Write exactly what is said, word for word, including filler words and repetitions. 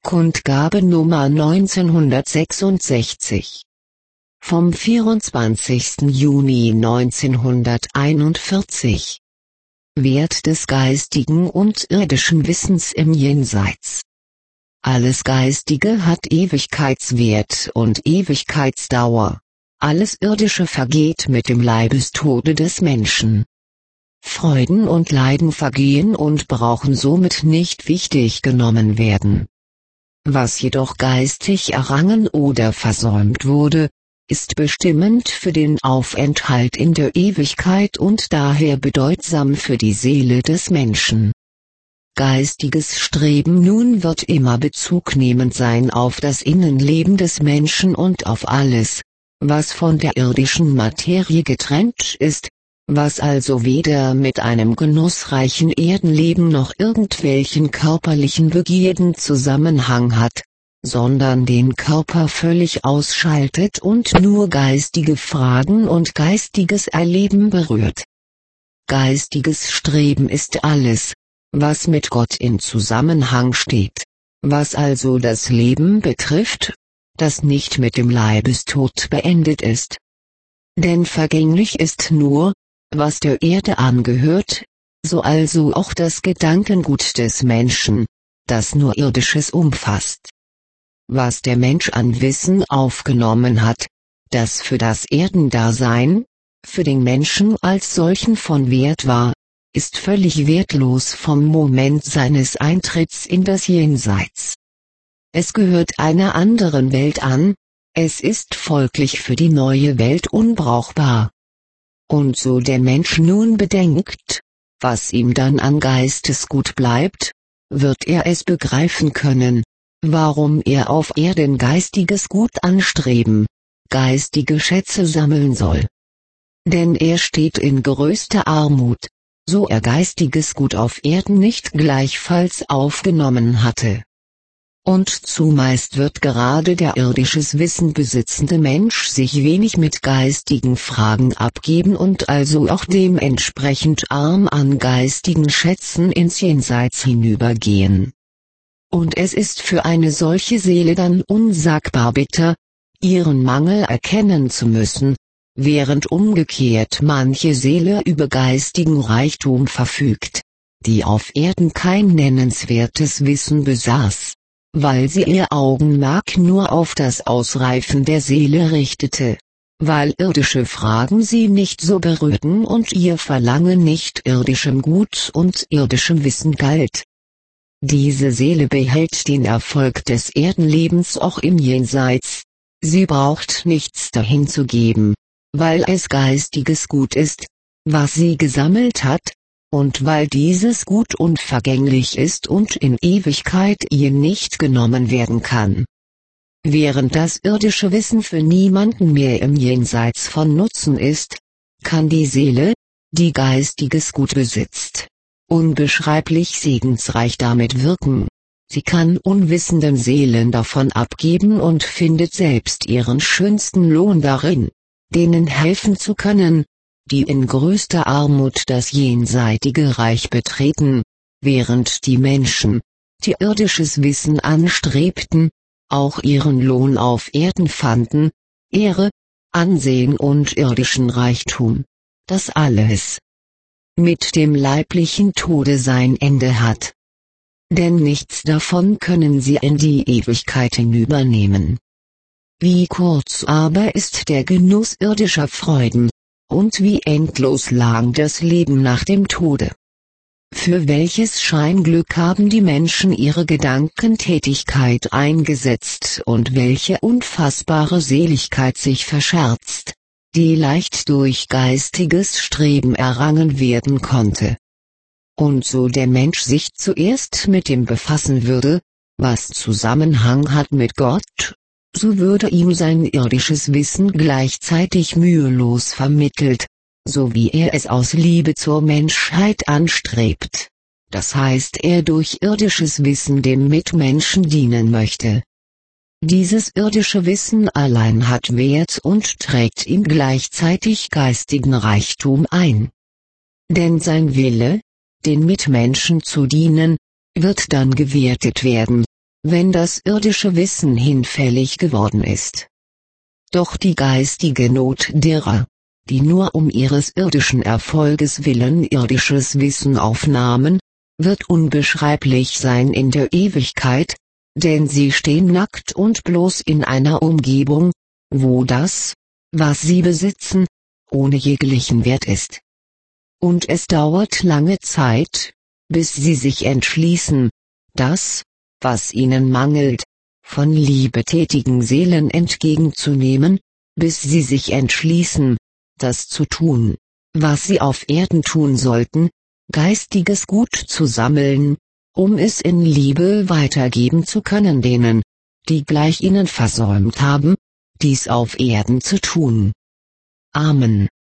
Kundgabe Nummer neunzehnhundertsechsundsechzig. Vom vierundzwanzigsten Juni neunzehnhunderteinundvierzig. Wert des geistigen und irdischen Wissens im Jenseits. Alles Geistige hat Ewigkeitswert und Ewigkeitsdauer. Alles Irdische vergeht mit dem Leibestode des Menschen. Freuden und Leiden vergehen und brauchen somit nicht wichtig genommen werden. Was jedoch geistig errangen oder versäumt wurde, ist bestimmend für den Aufenthalt in der Ewigkeit und daher bedeutsam für die Seele des Menschen. Geistiges Streben nun wird immer bezugnehmend sein auf das Innenleben des Menschen und auf alles, was von der irdischen Materie getrennt ist, was also weder mit einem genussreichen Erdenleben noch irgendwelchen körperlichen Begierden Zusammenhang hat, sondern den Körper völlig ausschaltet und nur geistige Fragen und geistiges Erleben berührt. Geistiges Streben ist alles, was mit Gott in Zusammenhang steht, was also das Leben betrifft, das nicht mit dem Leibestod beendet ist. Denn vergänglich ist nur, was der Erde angehört, so also auch das Gedankengut des Menschen, das nur Irdisches umfasst. Was der Mensch an Wissen aufgenommen hat, das für das Erdendasein, für den Menschen als solchen von Wert war, ist völlig wertlos vom Moment seines Eintritts in das Jenseits. Es gehört einer anderen Welt an, es ist folglich für die neue Welt unbrauchbar. Und so der Mensch nun bedenkt, was ihm dann an Geistesgut bleibt, wird er es begreifen können, warum er auf Erden geistiges Gut anstreben, geistige Schätze sammeln soll. Denn er steht in größter Armut, so er geistiges Gut auf Erden nicht gleichfalls aufgenommen hatte. Und zumeist wird gerade der irdisches Wissen besitzende Mensch sich wenig mit geistigen Fragen abgeben und also auch dementsprechend arm an geistigen Schätzen ins Jenseits hinübergehen. Und es ist für eine solche Seele dann unsagbar bitter, ihren Mangel erkennen zu müssen, während umgekehrt manche Seele über geistigen Reichtum verfügt, die auf Erden kein nennenswertes Wissen besaß, weil sie ihr Augenmerk nur auf das Ausreifen der Seele richtete, weil irdische Fragen sie nicht so berührten und ihr Verlangen nicht irdischem Gut und irdischem Wissen galt. Diese Seele behält den Erfolg des Erdenlebens auch im Jenseits, sie braucht nichts dahin zu geben, weil es geistiges Gut ist, was sie gesammelt hat, und weil dieses Gut unvergänglich ist und in Ewigkeit ihr nicht genommen werden kann. Während das irdische Wissen für niemanden mehr im Jenseits von Nutzen ist, kann die Seele, die geistiges Gut besitzt, unbeschreiblich segensreich damit wirken. Sie kann unwissenden Seelen davon abgeben und findet selbst ihren schönsten Lohn darin, denen helfen zu können, die in größter Armut das jenseitige Reich betreten, während die Menschen, die irdisches Wissen anstrebten, auch ihren Lohn auf Erden fanden, Ehre, Ansehen und irdischen Reichtum, das alles mit dem leiblichen Tode sein Ende hat. Denn nichts davon können sie in die Ewigkeit hinübernehmen. Wie kurz aber ist der Genuss irdischer Freuden, und wie endlos lang das Leben nach dem Tode. Für welches Scheinglück haben die Menschen ihre Gedankentätigkeit eingesetzt und welche unfassbare Seligkeit sich verscherzt, die leicht durch geistiges Streben errangen werden konnte. Und so der Mensch sich zuerst mit dem befassen würde, was Zusammenhang hat mit Gott, so würde ihm sein irdisches Wissen gleichzeitig mühelos vermittelt, so wie er es aus Liebe zur Menschheit anstrebt. Das heißt, er durch irdisches Wissen dem Mitmenschen dienen möchte. Dieses irdische Wissen allein hat Wert und trägt ihm gleichzeitig geistigen Reichtum ein. Denn sein Wille, den Mitmenschen zu dienen, wird dann gewertet werden, wenn das irdische Wissen hinfällig geworden ist. Doch die geistige Not derer, die nur um ihres irdischen Erfolges willen irdisches Wissen aufnahmen, wird unbeschreiblich sein in der Ewigkeit, denn sie stehen nackt und bloß in einer Umgebung, wo das, was sie besitzen, ohne jeglichen Wert ist. Und es dauert lange Zeit, bis sie sich entschließen, das, was ihnen mangelt, von liebetätigen Seelen entgegenzunehmen, bis sie sich entschließen, das zu tun, was sie auf Erden tun sollten, geistiges Gut zu sammeln, um es in Liebe weitergeben zu können denen, die gleich ihnen versäumt haben, dies auf Erden zu tun. Amen.